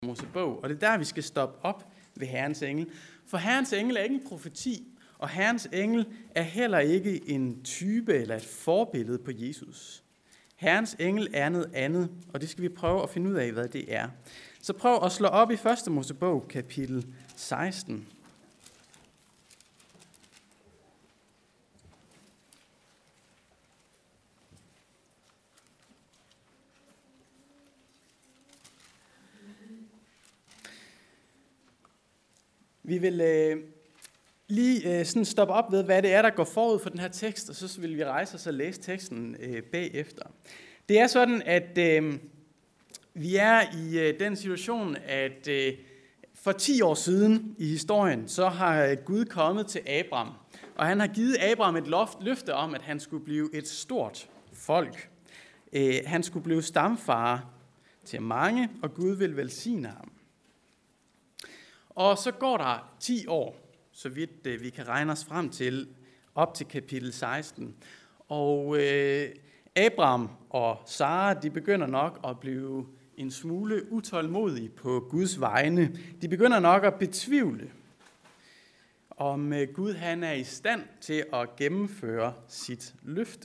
Mosebog, og det er der, vi skal stoppe op ved Herrens engel. For Herrens engel er ikke en profeti, og Herrens engel er heller ikke en type eller et forbillede på Jesus. Herrens engel er noget andet, og det skal vi prøve at finde ud af, hvad det er. Så prøv at slå op i 1. Mosebog, kapitel 16. Vi vil lige sådan stoppe op ved, hvad det er, der går forud for den her tekst, og så vil vi rejse os og læse teksten bagefter. Det er sådan, at vi er i den situation, at for 10 år siden i historien, så har Gud kommet til Abraham, og han har givet Abraham et løfte om, at han skulle blive et stort folk. Han skulle blive stamfar til mange, og Gud vil velsigne ham. Og så går der 10 år, så vidt vi kan regne os frem til, op til kapitel 16. Og Abraham og Sara, de begynder nok at blive en smule utålmodige på Guds vegne. De begynder nok at betvivle, om Gud han er i stand til at gennemføre sit løfte.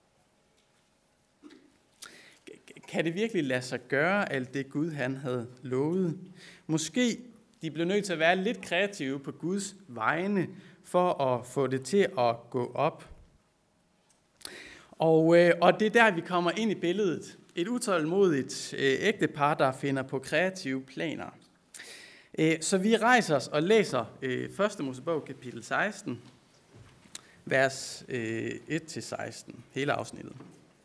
Kan det virkelig lade sig gøre, alt det Gud han havde lovet? Måske de blev nødt til at være lidt kreative på Guds vegne, for at få det til at gå op. Og det er der, vi kommer ind i billedet. Et utålmodigt ægtepar, der finder på kreative planer. Så vi rejser os og læser 1. Mosebog, kapitel 16, vers 1-16, hele afsnittet.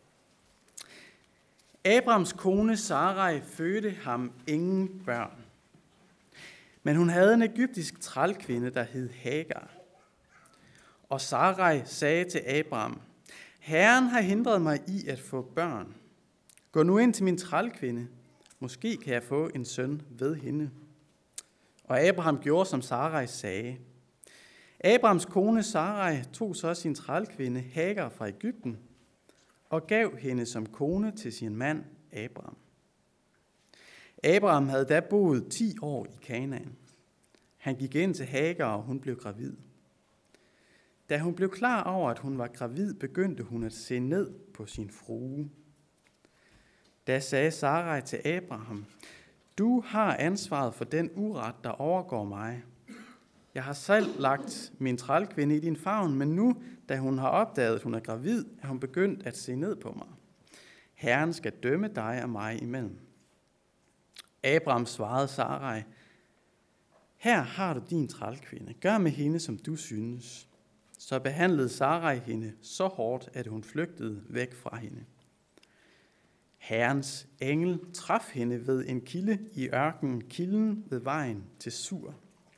Abrahams kone Sarai fødte ham ingen børn. Men hun havde en egyptisk trælkvinde, der hed Hagar. Og Sarai sagde til Abraham, Herren har hindret mig i at få børn. Gå nu ind til min trælkvinde. Måske kan jeg få en søn ved hende. Og Abraham gjorde, som Sarai sagde. Abrahams kone Sarai tog så sin trælkvinde Hagar fra Egypten og gav hende som kone til sin mand Abraham. Abraham havde da boet 10 år i Kanaan. Han gik ind til Hagar, og hun blev gravid. Da hun blev klar over, at hun var gravid, begyndte hun at se ned på sin frue. Da sagde Sarai til Abraham, du har ansvaret for den uret, der overgår mig. Jeg har selv lagt min trælkvinde i din favn, men nu, da hun har opdaget, at hun er gravid, er hun begyndt at se ned på mig. Herren skal dømme dig og mig imellem. Abraham svarede Sarai, her har du din trælkvinde. Gør med hende, som du synes. Så behandlede Sarai hende så hårdt, at hun flygtede væk fra hende. Herrens engel traf hende ved en kilde i ørkenen, kilden ved vejen til Sur.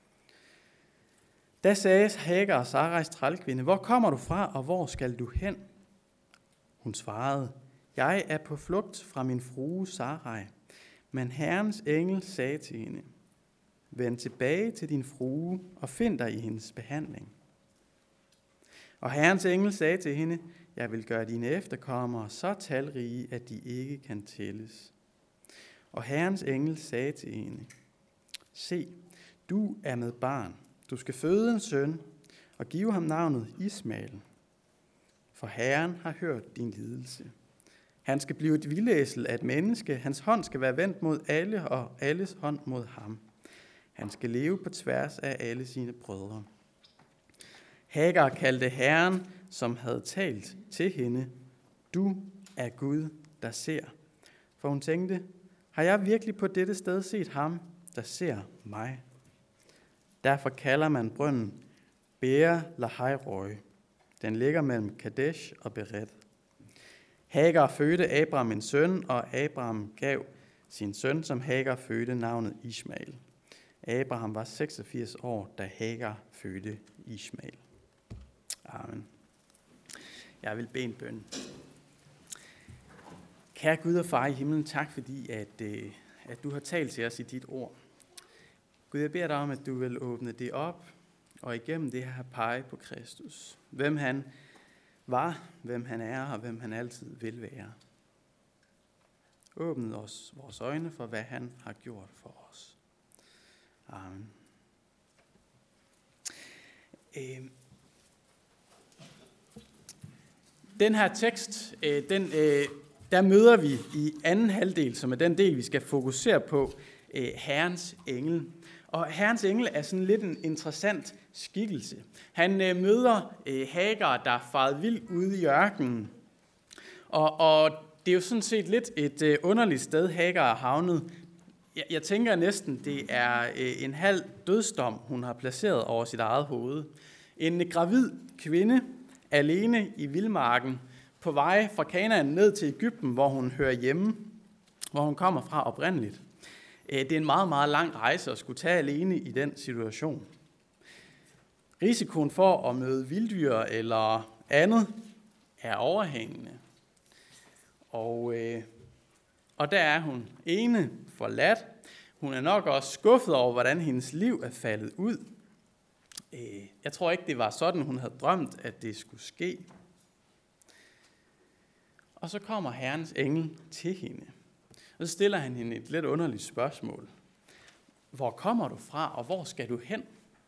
Da sagde Hagar, Sarais trælkvinde, hvor kommer du fra, og hvor skal du hen? Hun svarede, jeg er på flugt fra min frue Sarai. Men Herrens engel sagde til hende, vend tilbage til din frue og find dig i hendes behandling. Og Herrens engel sagde til hende, jeg vil gøre dine efterkommere så talrige, at de ikke kan tælles. Og Herrens engel sagde til hende, se, du er med barn. Du skal føde en søn og give ham navnet Ismael. For Herren har hørt din lidelse. Han skal blive et vildæsel af et menneske. Hans hånd skal være vendt mod alle, og alles hånd mod ham. Han skal leve på tværs af alle sine brødre. Hagar kaldte Herren, som havde talt til hende, du er Gud, der ser. For hun tænkte, har jeg virkelig på dette sted set ham, der ser mig? Derfor kalder man brønden Beer Lahai-Roi. Den ligger mellem Kadesh og Beret. Hagar fødte Abraham en søn, og Abraham gav sin søn, som Hagar fødte, navnet Ismael. Abraham var 86 år, da Hagar fødte Ismael. Amen. Jeg vil bede en bøn. Kære Gud og Far i himlen, tak fordi, at du har talt til os i dit ord. Gud, jeg beder dig om, at du vil åbne det op, og igennem det her pege på Kristus. Hvem han var, hvem han er, og hvem han altid vil være. Åbn os vores øjne for, hvad han har gjort for os. Amen. Den her tekst, der møder vi i anden halvdel, som er den del, vi skal fokusere på, Herrens engel. Og Herrens engel er sådan lidt en interessant skikkelse. Han møder Hagar, der er faret vild ude i ørkenen. Og det er jo sådan set lidt et underligt sted, Hagar er havnet. Jeg tænker næsten, det er en halv dødsdom, hun har placeret over sit eget hoved. En gravid kvinde, alene i vildmarken, på vej fra Kanaan ned til Egypten, hvor hun hører hjemme, hvor hun kommer fra oprindeligt. Det er en meget, meget lang rejse at skulle tage alene i den situation. Risikoen for at møde vilddyr eller andet er overhængende. Og der er hun ene forladt. Hun er nok også skuffet over, hvordan hendes liv er faldet ud. Jeg tror ikke, det var sådan, hun havde drømt, at det skulle ske. Og så kommer Herrens engel til hende. Og så stiller han hende et lidt underligt spørgsmål. Hvor kommer du fra, og hvor skal du hen?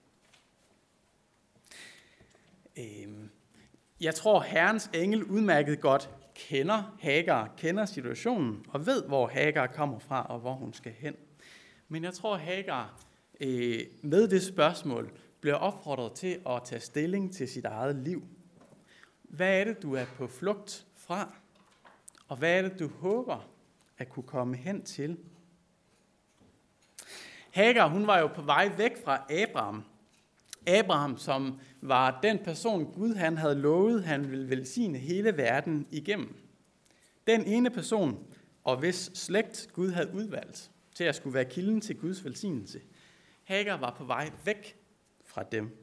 Jeg tror, Herrens engel udmærket godt kender Hagar, kender situationen, og ved, hvor Hagar kommer fra, og hvor hun skal hen. Men jeg tror, Hagar med det spørgsmål bliver opfordret til at tage stilling til sit eget liv. Hvad er det, du er på flugt fra? Og hvad er det, du håber at kunne komme hen til? Hagar, hun var jo på vej væk fra Abraham. Abraham, som var den person, Gud han havde lovet, han ville velsigne hele verden igennem. Den ene person, og hvis slægt Gud havde udvalgt til at skulle være kilden til Guds velsignelse. Hagar var på vej væk fra dem.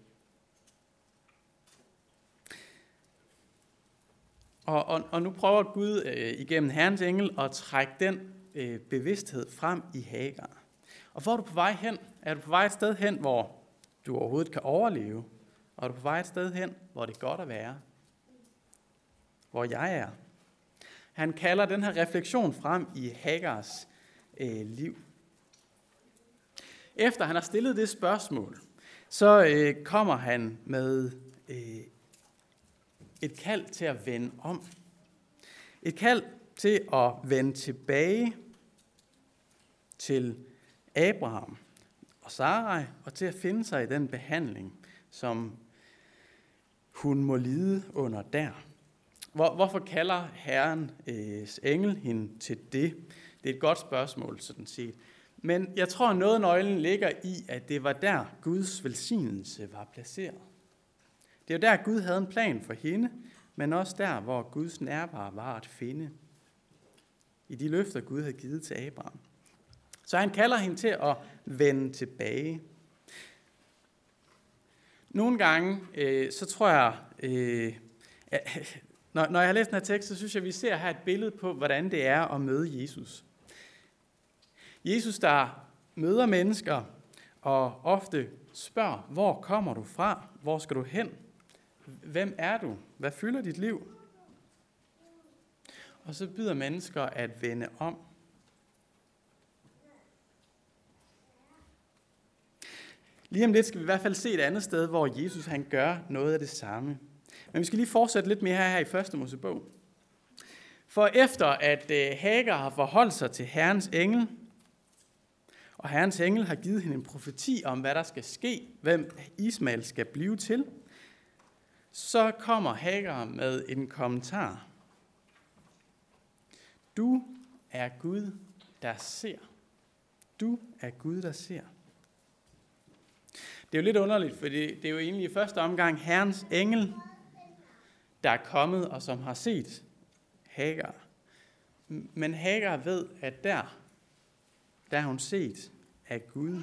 Og nu prøver Gud igennem Herrens engel at trække den bevidsthed frem i Hagar. Og hvor er du på vej hen? Er du på vej et sted hen, hvor du overhovedet kan overleve? Og er du på vej et sted hen, hvor det er godt at være? Hvor jeg er? Han kalder den her refleksion frem i Hagars liv. Efter han har stillet det spørgsmål, så kommer han med et kald til at vende om. Et kald til at vende tilbage til Abraham og Sarai, og til at finde sig i den behandling, som hun må lide under der. Hvorfor kalder Herrens engel hende til det? Det er et godt spørgsmål, sådan set. Men jeg tror, noget af nøglen ligger i, at det var der, Guds velsignelse var placeret. Det er jo der, Gud havde en plan for hende, men også der, hvor Guds nærvær var at finde. I de løfter, Gud havde givet til Abraham. Så han kalder hende til at vende tilbage. Nogle gange, så tror jeg, når jeg har læst den her tekst, så synes jeg, vi ser her et billede på, hvordan det er at møde Jesus. Jesus, der møder mennesker og ofte spørger, hvor kommer du fra? Hvor skal du hen? Hvem er du? Hvad fylder dit liv? Og så byder mennesker at vende om. Lige om lidt skal vi i hvert fald se et andet sted, hvor Jesus han gør noget af det samme. Men vi skal lige fortsætte lidt mere her i første Mosebog. For efter at Hagar har forholdt sig til Herrens engel, og Herrens engel har givet hende en profeti om, hvad der skal ske, hvem Ismael skal blive til, så kommer Hagar med en kommentar. Du er Gud, der ser. Du er Gud, der ser. Det er jo lidt underligt, for det er jo egentlig i første omgang Herrens engel, der er kommet og som har set Hagar. Men Hagar ved, at der er hun set af Gud.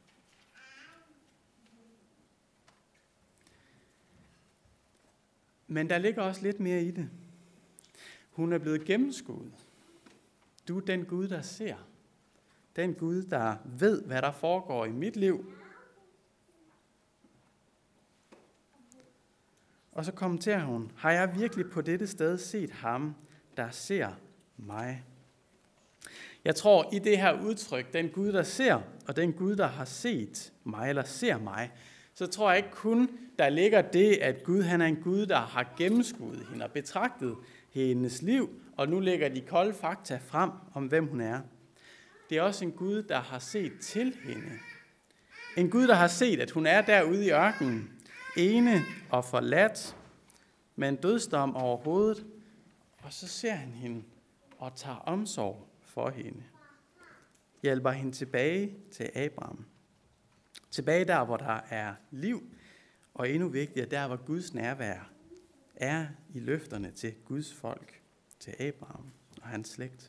Men der ligger også lidt mere i det. Hun er blevet gennemskuet. Du er den Gud, der ser. Den Gud, der ved, hvad der foregår i mit liv. Og så kommenterer hun, har jeg virkelig på dette sted set ham, der ser mig? Jeg tror, i det her udtryk, den Gud, der ser, og den Gud, der har set mig, eller ser mig, så tror jeg ikke kun, der ligger det, at Gud han er en Gud, der har gennemskuet hende og betragtet hendes liv, og nu lægger de kolde fakta frem om, hvem hun er. Det er også en Gud, der har set til hende. En Gud, der har set, at hun er derude i ørkenen, ene og forladt, med en dødsdom over hovedet, og så ser han hende og tager omsorg for hende. Hjælper hende tilbage til Abraham. Tilbage der, hvor der er liv, og endnu vigtigere, der hvor Guds nærvær er i løfterne til Guds folk, til Abraham og hans slægt.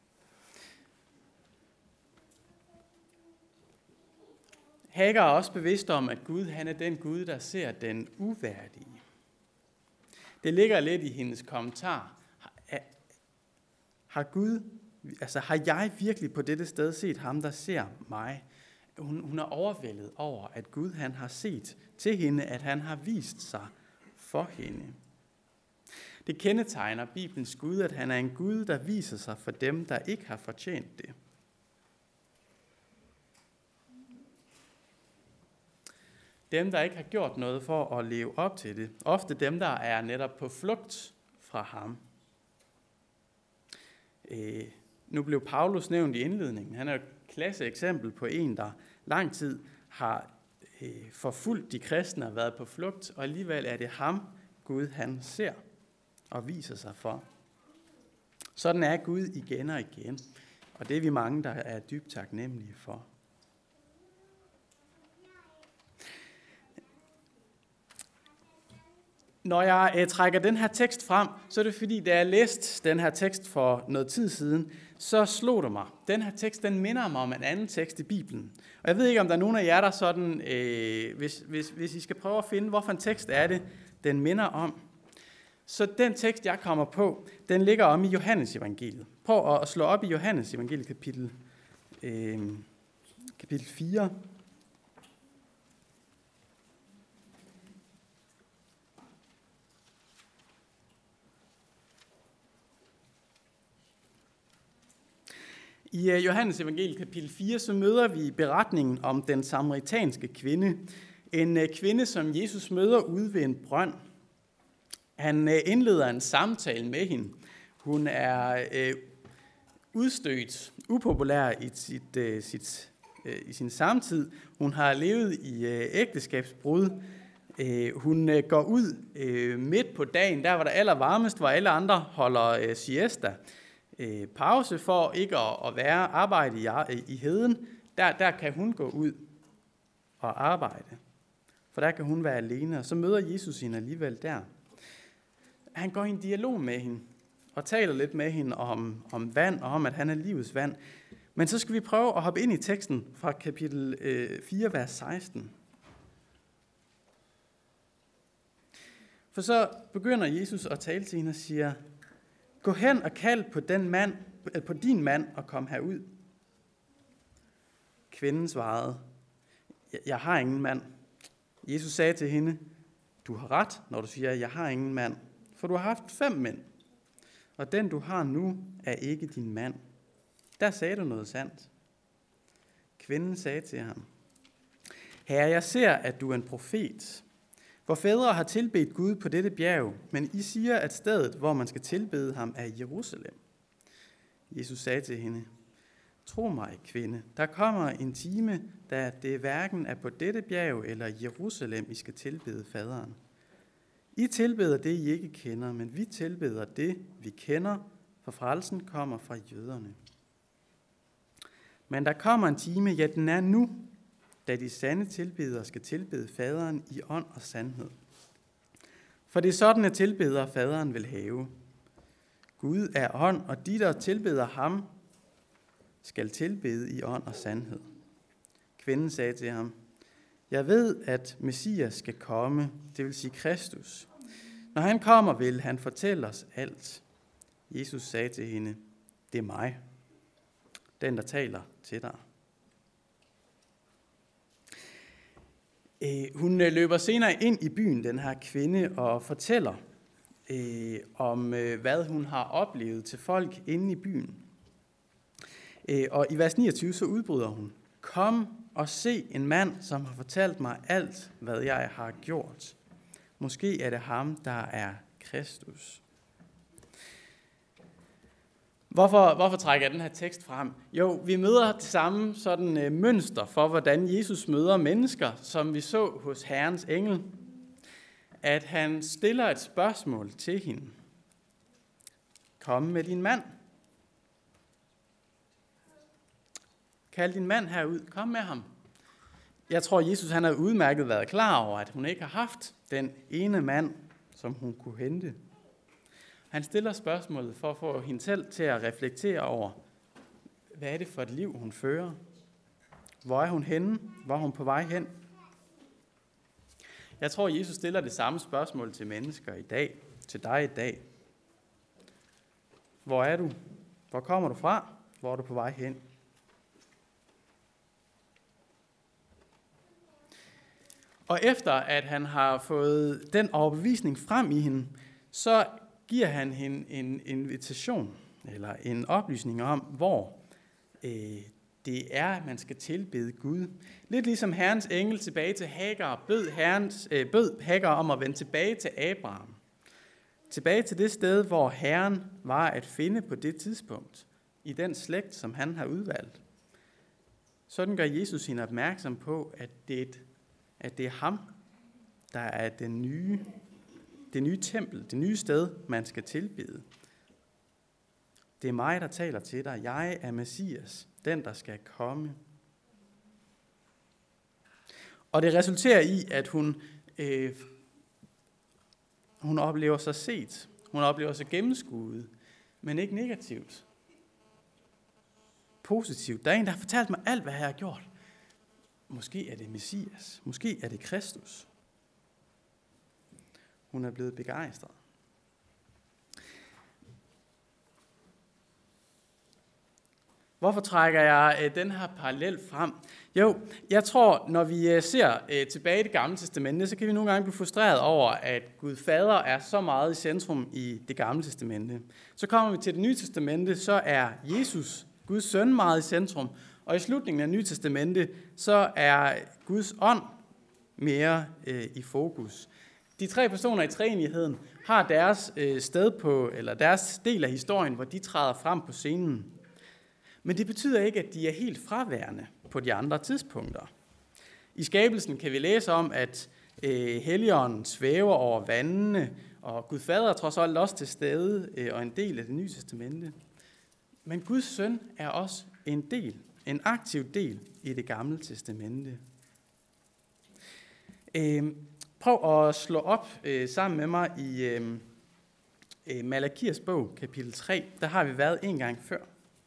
Hagar er også bevidst om, at Gud han er den Gud, der ser den uværdige. Det ligger lidt i hendes kommentar. Har jeg virkelig på dette sted set ham, der ser mig? Hun er overvældet over, at Gud han har set til hende, at han har vist sig for hende. Det kendetegner Bibelens Gud, at han er en Gud, der viser sig for dem, der ikke har fortjent det. Dem, der ikke har gjort noget for at leve op til det. Ofte dem, der er netop på flugt fra ham. Nu blev Paulus nævnt i indledningen. Han er et klasse eksempel på en, der lang tid har forfulgt de kristne og været på flugt, og alligevel er det ham, Gud han ser og viser sig for. Sådan er Gud igen og igen, og det er vi mange, der er dybt taknemmelige for. Når jeg trækker den her tekst frem, så er det fordi, da jeg læste den her tekst for noget tid siden, så slog det mig. Den her tekst, den minder mig om en anden tekst i Bibelen. Og jeg ved ikke, om der er nogen af jer, der sådan, hvis I skal prøve at finde, hvorfor en tekst er det, den minder om. Så den tekst, jeg kommer på, den ligger om i Johannes evangeliet. Prøv at slå op i Johannes evangeliet kapitel 4. I Johannes evangeliet kapitel 4, så møder vi beretningen om den samaritanske kvinde. En kvinde, som Jesus møder ude ved en brønd. Han indleder en samtale med hende. Hun er udstødt, upopulær i sin samtid. Hun har levet i ægteskabsbrud. Hun går ud midt på dagen, der hvor der er allervarmest, hvor alle andre holder siesta. Pause for ikke at være arbejde i heden, der kan hun gå ud og arbejde. For der kan hun være alene, og så møder Jesus hende alligevel der. Han går i en dialog med hende, og taler lidt med hende om vand, og om at han er livets vand. Men så skal vi prøve at hoppe ind i teksten fra kapitel 4, vers 16. For så begynder Jesus at tale til hende og siger, gå hen og kald på din mand og kom herud. Kvinden svarede, jeg har ingen mand. Jesus sagde til hende, du har ret, når du siger, jeg har ingen mand, for du har haft 5 mænd, og den du har nu er ikke din mand. Der sagde du noget sandt. Kvinden sagde til ham, Herre, jeg ser, at du er en profet. Vor fædre har tilbedt Gud på dette bjerg, men I siger, at stedet, hvor man skal tilbede ham, er Jerusalem. Jesus sagde til hende, tro mig, kvinde, der kommer en time, da det hverken er på dette bjerg eller Jerusalem, I skal tilbede faderen. I tilbeder det, I ikke kender, men vi tilbeder det, vi kender, for frelsen kommer fra jøderne. Men der kommer en time, ja, den er nu, da de sande tilbedere skal tilbede faderen i ånd og sandhed. For det er sådan, at tilbedere faderen vil have. Gud er ånd, og de, der tilbeder ham, skal tilbede i ånd og sandhed. Kvinden sagde til ham, jeg ved, at Messias skal komme, det vil sige Kristus. Når han kommer, vil han fortælle os alt. Jesus sagde til hende, det er mig, den der taler til dig. Hun løber senere ind i byen, den her kvinde, og fortæller om, hvad hun har oplevet til folk inde i byen. Og i vers 29 så udbryder hun: Kom og se en mand, som har fortalt mig alt, hvad jeg har gjort. Måske er det ham, der er Kristus. Hvorfor trækker jeg den her tekst frem? Jo, vi møder det samme sådan mønster for, hvordan Jesus møder mennesker, som vi så hos Herrens engel. At han stiller et spørgsmål til hende. Kom med din mand. Kald din mand herud. Kom med ham. Jeg tror, Jesus han har udmærket været klar over, at hun ikke har haft den ene mand, som hun kunne hente. Han stiller spørgsmålet for at få hende selv til at reflektere over, hvad er det for et liv, hun fører? Hvor er hun henne? Hvor er hun på vej hen? Jeg tror, Jesus stiller det samme spørgsmål til mennesker i dag, til dig i dag. Hvor er du? Hvor kommer du fra? Hvor er du på vej hen? Og efter at han har fået den overbevisning frem i hende, så giver han hende en invitation, eller en oplysning om, hvor det er, at man skal tilbede Gud. Lidt ligesom Herrens engel tilbage til Hagar bød Hagar om at vende tilbage til Abraham. Tilbage til det sted, hvor Herren var at finde på det tidspunkt, i den slægt, som han har udvalgt. Sådan gør Jesus hende opmærksom på, at det er ham, der er det nye tempel, det nye sted, man skal tilbede. Det er mig, der taler til dig. Jeg er Messias, den, der skal komme. Og det resulterer i, at hun oplever sig set. Hun oplever sig gennemskuet, men ikke negativt. Positivt. Der er en, der har fortalt mig alt, hvad jeg har gjort. Måske er det Messias. Måske er det Kristus. Hun er blevet begejstret. Hvorfor trækker jeg den her parallel frem? Jo, jeg tror, når vi ser tilbage i Det Gamle Testamente, så kan vi nogle gange blive frustreret over, at Gud Fader er så meget i centrum i Det Gamle Testamente. Så kommer vi til Det Nye Testamente, så er Jesus, Guds søn, meget i centrum. Og i slutningen af Nye Testamente, så er Guds ånd mere i fokus. De tre personer i treenigheden har deres sted på, eller deres del af historien, hvor de træder frem på scenen. Men det betyder ikke, at de er helt fraværende på de andre tidspunkter. I skabelsen kan vi læse om, at Helligånden svæver over vandene, og Gud Fader er trods alt også til stede og en del af Det Nye Testamente. Men Guds søn er også en aktiv del i Det Gamle Testamente. Prøv at slå op sammen med mig i Malakias bog, kapitel 3. Der har vi været en gang før.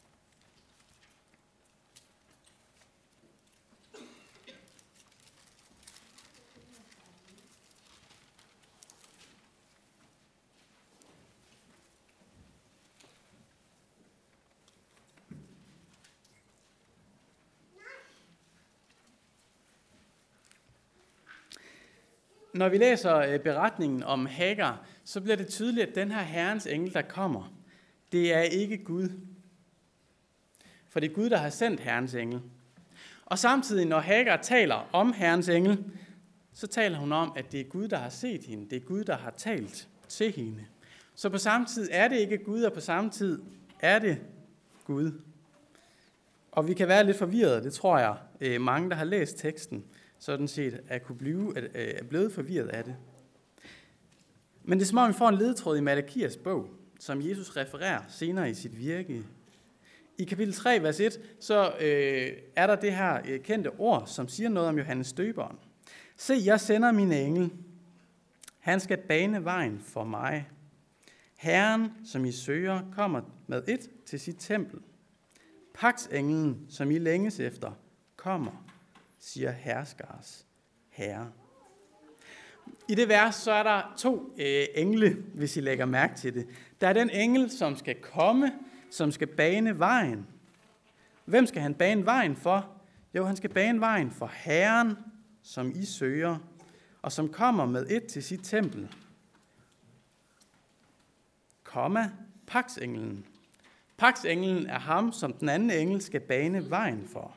Når vi læser beretningen om Hagar, så bliver det tydeligt, at den her Herrens engel, der kommer, det er ikke Gud. For det er Gud, der har sendt Herrens engel. Og samtidig, når Hagar taler om Herrens engel, så taler hun om, at det er Gud, der har set hende. Det er Gud, der har talt til hende. Så på samme tid er det ikke Gud, og på samme tid er det Gud. Og vi kan være lidt forvirrede, det tror jeg, mange, der har læst teksten, sådan set er blevet forvirret af det. Men det er som om, vi får en ledetråd i Malakias bog, som Jesus refererer senere i sit virke. I kapitel 3, vers 1, så er der det her kendte ord, som siger noget om Johannes Døberen. Se, jeg sender min engel. Han skal bane vejen for mig. Herren, som I søger, kommer med et til sit tempel. Pagtsenglen, som I længes efter, kommer, siger herskers herre. I det vers, så er der to engle, hvis I lægger mærke til det. Der er den engel, som skal komme, som skal bane vejen. Hvem skal han bane vejen for? Jo, han skal bane vejen for Herren, som I søger, og som kommer med et til sit tempel. Pagtsenglen. Pagtsenglen er ham, som den anden engel skal bane vejen for.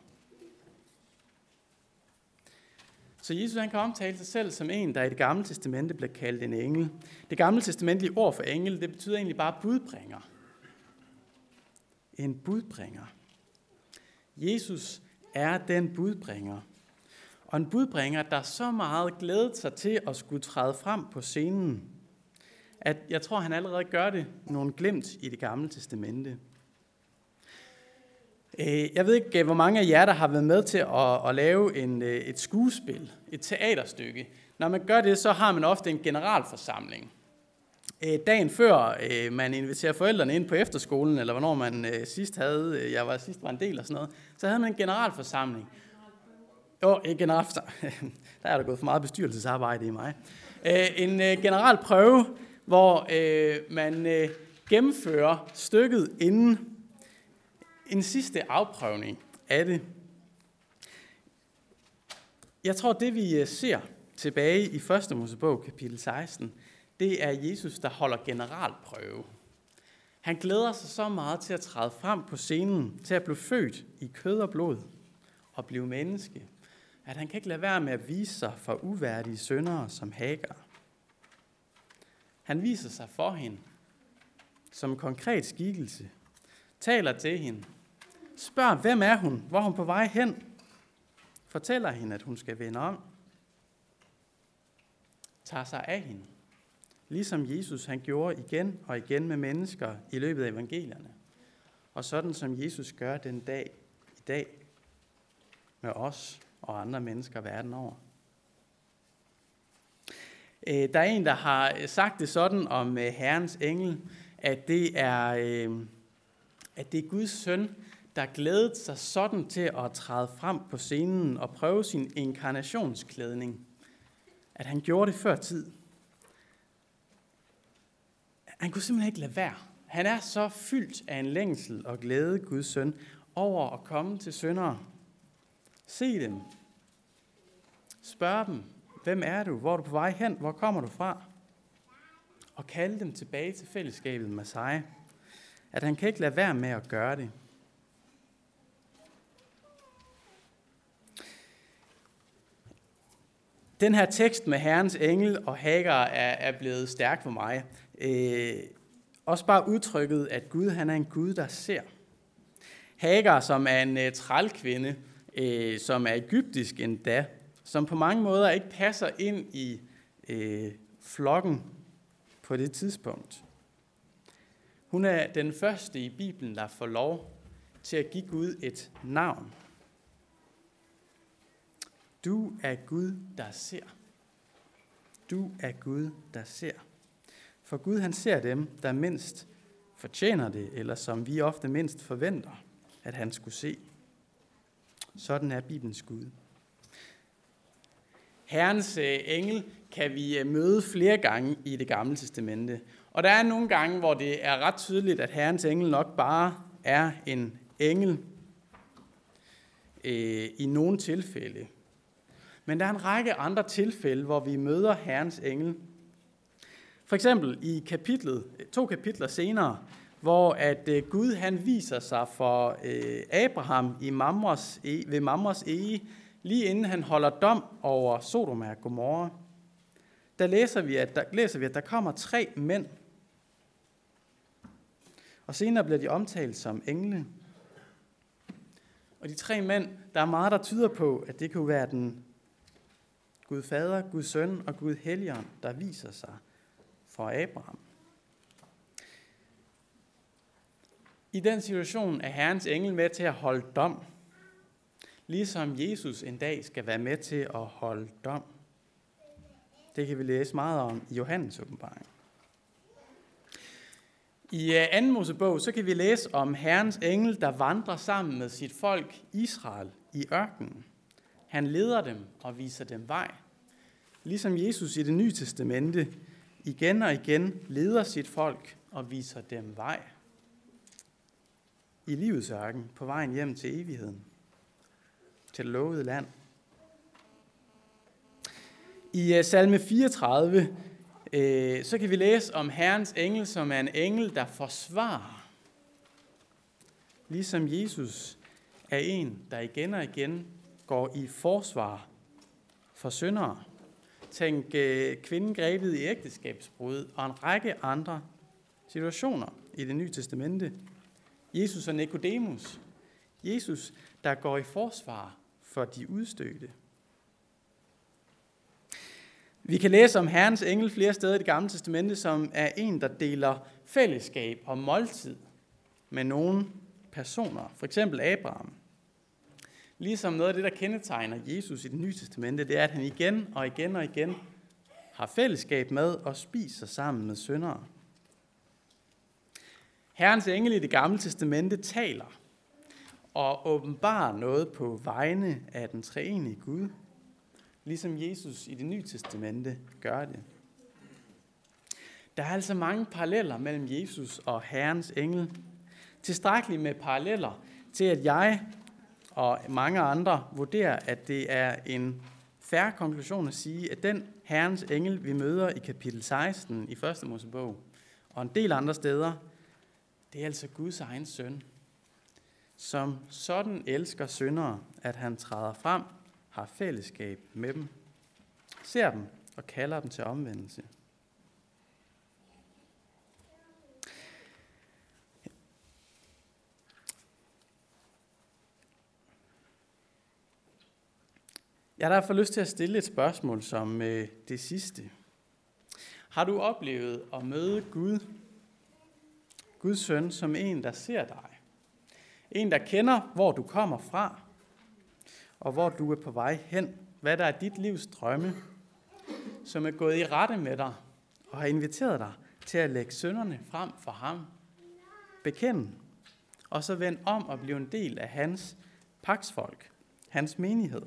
Så Jesus han kan omtale sig selv som en, der i det gamle testamente bliver kaldt en engel. Det gamle testamentlige ord for engel, det betyder egentlig bare budbringer. En budbringer. Jesus er den budbringer. Og en budbringer, der så meget glædet sig til at skulle træde frem på scenen, at jeg tror, han allerede gør det nogle glimt i det gamle testamente. Jeg ved ikke, hvor mange af jer, der har været med til at lave et skuespil, et teaterstykke. Når man gør det, så har man ofte en generalforsamling. Dagen før man inviterer forældrene ind på efterskolen, eller hvornår man sidst var en del og sådan noget, så havde man en generalforsamling. Ikke generalforsamling. Der er der gået for meget bestyrelsesarbejde i mig. En generalprøve, hvor man gennemfører stykket inden en sidste afprøvning af det. Jeg tror, det vi ser tilbage i 1. Mosebog, kapitel 16, det er Jesus, der holder generalprøve. Han glæder sig så meget til at træde frem på scenen, til at blive født i kød og blod og blive menneske, at han kan ikke lade være med at vise sig for uværdige syndere som Hagar. Han viser sig for hende som en konkret skikkelse, taler til hende, spørger, hvem er hun, hvor er hun på vej hen, fortæller hende, at hun skal vende om, tager sig af hende, ligesom Jesus han gjorde igen og igen med mennesker i løbet af evangelierne, og sådan som Jesus gør den dag i dag med os og andre mennesker verden over. Der er en, der har sagt det sådan om Herrens engel, at det er Guds søn, der glædede sig sådan til at træde frem på scenen og prøve sin inkarnationsklædning, at han gjorde det før tid. Han kunne simpelthen ikke lade være. Han er så fyldt af en længsel og glæde, Guds søn, over at komme til syndere. Se dem. Spørg dem, hvem er du? Hvor er du på vej hen? Hvor kommer du fra? Og kalde dem tilbage til fællesskabet med sig. At han kan ikke lade være med at gøre det. Den her tekst med Herrens engel og Hagar er blevet stærk for mig. Også bare udtrykket, at Gud han er en Gud, der ser. Hagar, som er en trælkvinde, som er egyptisk endda, som på mange måder ikke passer ind i flokken på det tidspunkt. Hun er den første i Bibelen, der får lov til at give Gud et navn. Du er Gud, der ser. Du er Gud, der ser. For Gud han ser dem, der mindst fortjener det, eller som vi ofte mindst forventer, at han skulle se. Sådan er Bibelens Gud. Herrens engel kan vi møde flere gange i det gamle testamente. Og der er nogle gange, hvor det er ret tydeligt, at Herrens engel nok bare er en engel i nogle tilfælde. Men der er en række andre tilfælde, hvor vi møder Herrens engel. For eksempel i to kapitler senere, hvor at Gud han viser sig for Abraham ved Mamres ege, lige inden han holder dom over Sodoma og Gomorra. Der læser vi, at der kommer 3 mænd. Og senere bliver de omtalt som engle. Og de 3 mænd, der er meget, der tyder på, at det kunne være den Gud Fader, Gud Søn og Gud Helligånd, der viser sig for Abraham. I den situation er Herrens engel med til at holde dom, ligesom Jesus en dag skal være med til at holde dom. Det kan vi læse meget om i Johannes åbenbaring. I 2. Mosebog så kan vi læse om Herrens engel, der vandrer sammen med sit folk Israel i ørkenen. Han leder dem og viser dem vej. Ligesom Jesus i det nye testamente igen og igen leder sit folk og viser dem vej. I livets ørken på vejen hjem til evigheden. Til det lovede land. I salme 34 så kan vi læse om Herrens engel, som er en engel, der forsvarer. ligesom Jesus er en, der igen og igen går i forsvar for syndere. Tænk kvinden grebet i ægteskabsbrud og en række andre situationer i Det Nye Testamente. Jesus og Nikodemus. Jesus, der går i forsvar for de udstødte. Vi kan læse om Herrens engel flere steder i Det Gamle Testamente, som er en, der deler fællesskab og måltid med nogle personer. For eksempel Abraham. Ligesom noget af det, der kendetegner Jesus i Det Nye Testamente, det er, at han igen og igen og igen har fællesskab med og spiser sammen med syndere. Herrens engel i Det Gamle Testamente taler og åbenbarer noget på vegne af den treenige Gud, ligesom Jesus i Det Nye Testamente gør det. Der er altså mange paralleller mellem Jesus og Herrens engel. Tilstrækkeligt med paralleller til, at jeg og mange andre vurderer, at det er en fair konklusion at sige, at den Herrens engel, vi møder i kapitel 16 i 1. Mosebog, og en del andre steder, det er altså Guds egen søn, som sådan elsker syndere, at han træder frem, har fællesskab med dem, ser dem og kalder dem til omvendelse. Jeg har derfor lyst til at stille et spørgsmål som det sidste. Har du oplevet at møde Gud, Guds søn, som en, der ser dig? En, der kender, hvor du kommer fra, og hvor du er på vej hen. Hvad der er dit livs drømme, som er gået i rette med dig, og har inviteret dig til at lægge synderne frem for ham. Bekende, og så vend om og blive en del af hans pagtsfolk, hans menighed.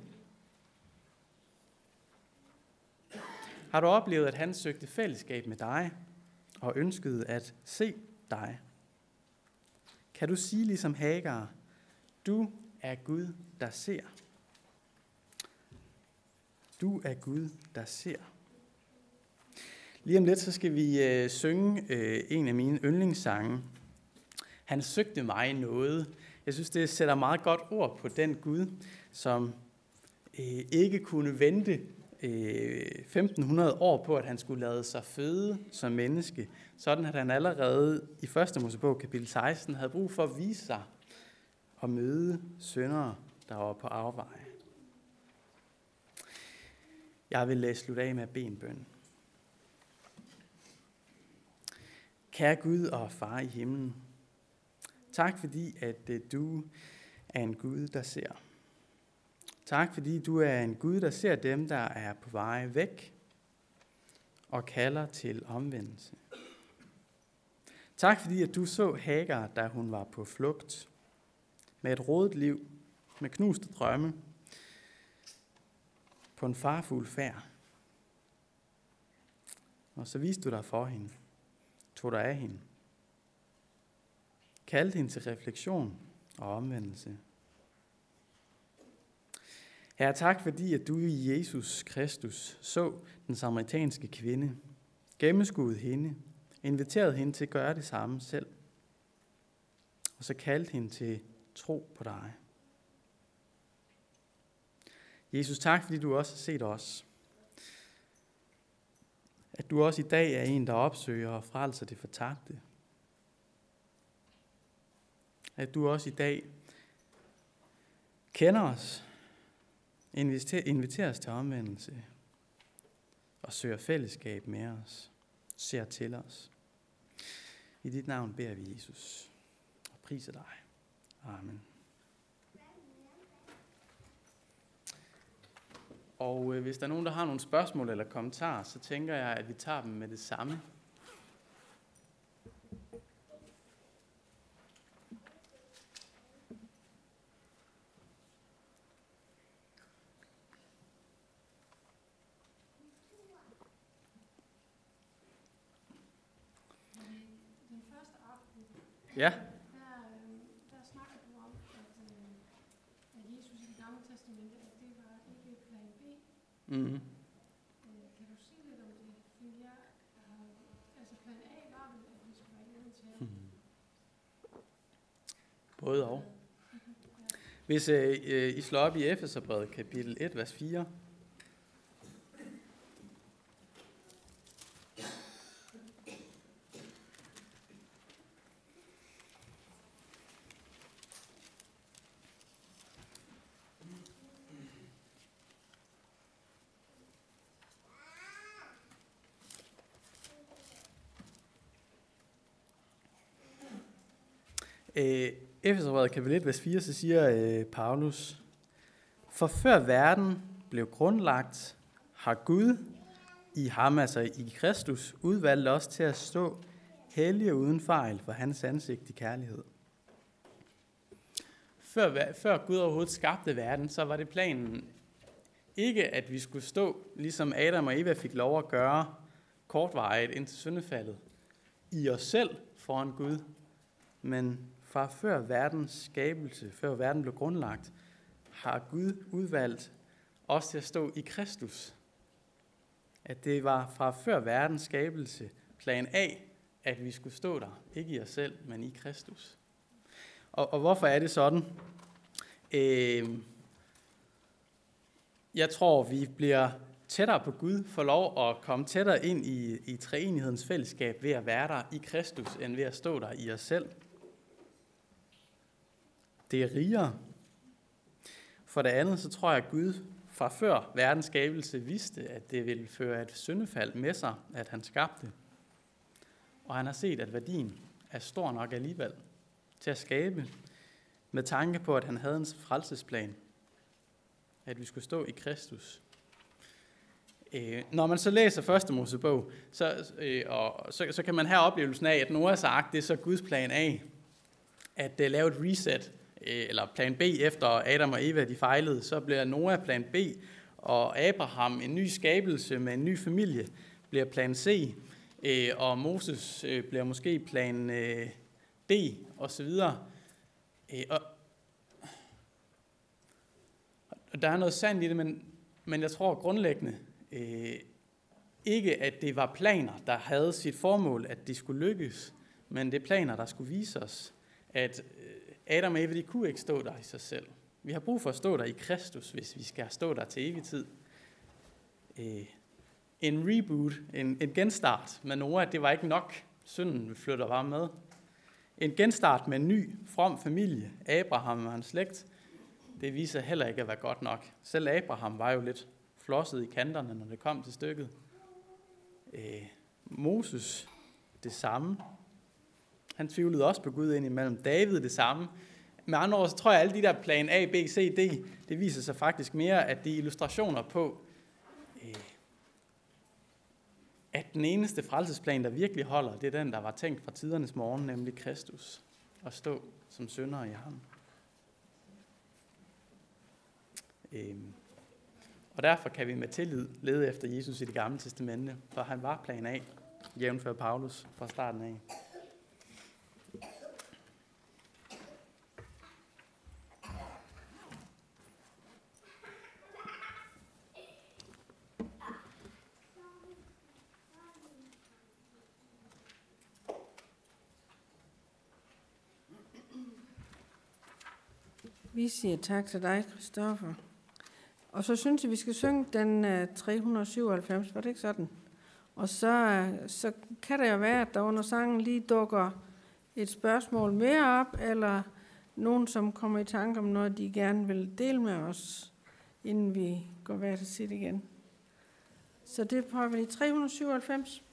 Har du oplevet, at han søgte fællesskab med dig, og ønskede at se dig? Kan du sige ligesom Hagar, du er Gud, der ser. Du er Gud, der ser. Lige om lidt, så skal vi synge en af mine yndlingssange. Han søgte mig noget. Jeg synes, det sætter meget godt ord på den Gud, som ikke kunne vente 1500 år på, at han skulle lade sig føde som menneske. Sådan at han allerede i 1. Mosebog kapitel 16 havde brug for at vise sig og møde syndere, der var på afveje. Jeg vil slutte af med at bede en bøn. Kære Gud og far i himlen, tak fordi, at du er en Gud, der ser. Tak fordi du er en Gud, der ser dem, der er på vej væk og kalder til omvendelse. Tak fordi, at du så Hagar, da hun var på flugt med et rodet liv, med knuste drømme, på en farfuld færd. Og så viste du dig for hende, tog dig af hende, kaldte hende til refleksion og omvendelse. Herre, tak fordi, at du i Jesus Kristus så den samaritanske kvinde, gennemskuede hende, inviterede hende til at gøre det samme selv, og så kaldte hende til tro på dig. Jesus, tak fordi du også har set os. At du også i dag er en, der opsøger og frelser det fortabte. At du også i dag kender os, inviterer os til omvendelse og søger fællesskab med os, ser til os. I dit navn beder vi, Jesus, og priser dig. Amen. Og hvis der er nogen, der har nogle spørgsmål eller kommentarer, så tænker jeg, at vi tager dem med det samme. Den første aften, Ja. der snakker du om, at Jesus i Det Gamle Testamente, at det var ikke plan B. Mm-hmm. Kan du sige lidt om det? Fordi altså plan A var vel, at vi skulle være hjemme til ham. Både og. Hvis I slår op i Efeserbrevet kapitel 1, vers 4. Efeserbrevet kapitel 1, vers 4, så siger Paulus: For før verden blev grundlagt, har Gud i ham, altså i Kristus, udvalgt os til at stå hellige uden fejl for hans ansigt i kærlighed. Før Gud overhovedet skabte verden, så var det planen ikke, at vi skulle stå, ligesom Adam og Eva fik lov at gøre kortvarigt indtil syndefaldet, i os selv foran Gud, men fra før verdens skabelse, før verden blev grundlagt, har Gud udvalgt os til at stå i Kristus. At det var fra før verdens skabelse plan A, at vi skulle stå der, ikke i os selv, men i Kristus. Og hvorfor er det sådan? Jeg tror, vi bliver tættere på Gud, får lov at komme tættere ind i treenighedens fællesskab ved at være der i Kristus, end ved at stå der i os selv. Det er rigere. For det andet, så tror jeg, at Gud fra før verdens skabelse vidste, at det ville føre et syndefald med sig, at han skabte. Og han har set, at værdien er stor nok alligevel til at skabe, med tanke på, at han havde en frelsesplan, at vi skulle stå i Kristus. Når man så læser første Mosebog, så kan man have oplevelsen af, at Noahs ark, det er så Guds plan A, at lave et reset, eller plan B efter Adam og Eva, de fejlede, så bliver Noah plan B, og Abraham en ny skabelse med en ny familie, bliver plan C, og Moses bliver måske plan D, og så videre. Og der er noget sandt i det, men jeg tror grundlæggende ikke, at det var planer, der havde sit formål, at de skulle lykkes, men det er planer, der skulle vise os, at Adam og Eva, de kunne ikke stå der i sig selv. Vi har brug for at stå der i Kristus, hvis vi skal stå der til evig tid. En reboot, en genstart med Noah, det var ikke nok. Synden flytter bare med. En genstart med en ny, from familie, Abraham og hans slægt, det viser heller ikke at være godt nok. Selv Abraham var jo lidt flosset i kanterne, når det kom til stykket. Moses, det samme. Han tvivlede også på Gud indimellem. David, det samme. Med andre ord, så tror jeg, at alle de der plan A, B, C, D, det viser sig faktisk mere, at de illustrationer på, at den eneste frelsesplan, der virkelig holder, det er den, der var tænkt fra tidernes morgen, nemlig Kristus, at stå som syndere i ham. Og derfor kan vi med tillid lede efter Jesus i Det Gamle Testamente, for han var plan A, jævnfør Paulus fra starten af. Vi siger tak til dig, Christoffer. Og så synes jeg, vi skal synge den 397, var det ikke sådan? Og så kan det jo være, at der under sangen lige dukker et spørgsmål mere op, eller nogen, som kommer i tanke om noget, de gerne vil dele med os, inden vi går hver til sit igen. Så det prøver vi 397.